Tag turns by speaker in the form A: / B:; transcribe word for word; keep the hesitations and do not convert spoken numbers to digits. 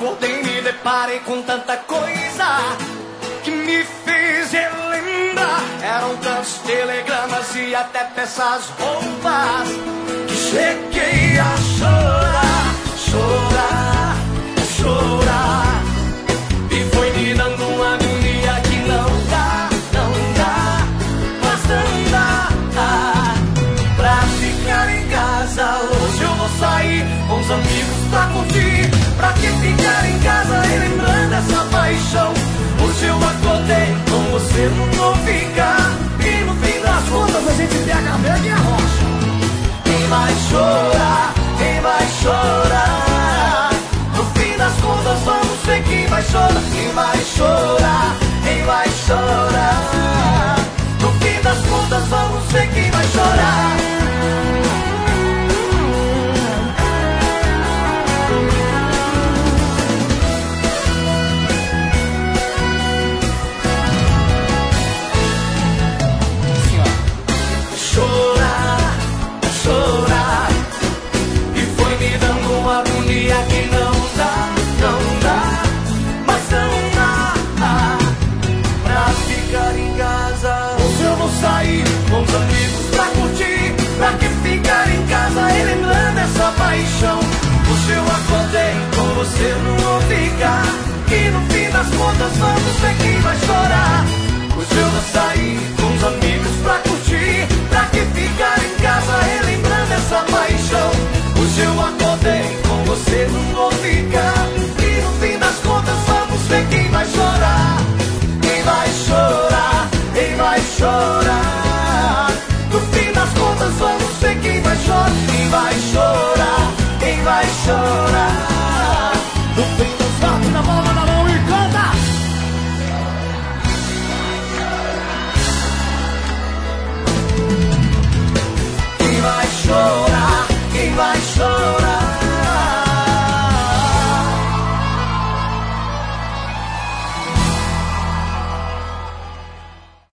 A: acordei, me deparei com tanta coisa que me fez relembrar. Eram tantos telegramas e até peças roupas que cheguei a chorar, chorar, chorar. E foi me dando uma agonia que não dá, não dá, mas não dá pra ficar em casa. Hoje eu vou sair com os amigos pra curtir. Pra que ficar em casa relembrando essa paixão? Hoje eu acordei com você, não vou ficar. E no fim das contas a gente pega verde e a rocha. Quem vai chorar? Quem vai chorar? No fim das contas vamos ver quem vai chorar. Quem vai chorar? Quem vai chorar? No fim das contas vamos ver quem vai chorar. Chorar, chorar. E foi me dando uma agonia que não dá, não dá, mas não dá pra ficar em casa. Hoje eu vou sair com os amigos pra curtir. Pra que ficar em casa relembrando essa paixão? Hoje eu acordei com você, não vou ficar. E no fim das contas vamos ver quem vai chorar. Hoje eu vou sair com os amigos pra curtir. Pra que ficar em casa relembrando essa paixão? Hoje eu acordei com você, não vou ficar. E no fim das contas vamos ver quem vai chorar. Quem vai chorar? Quem vai chorar? No fim das contas vamos ver quem vai chorar. Quem vai chorar? Quem vai chorar? No fim das contas na mão, na mão e canta. Quem vai chorar? Quem vai chorar?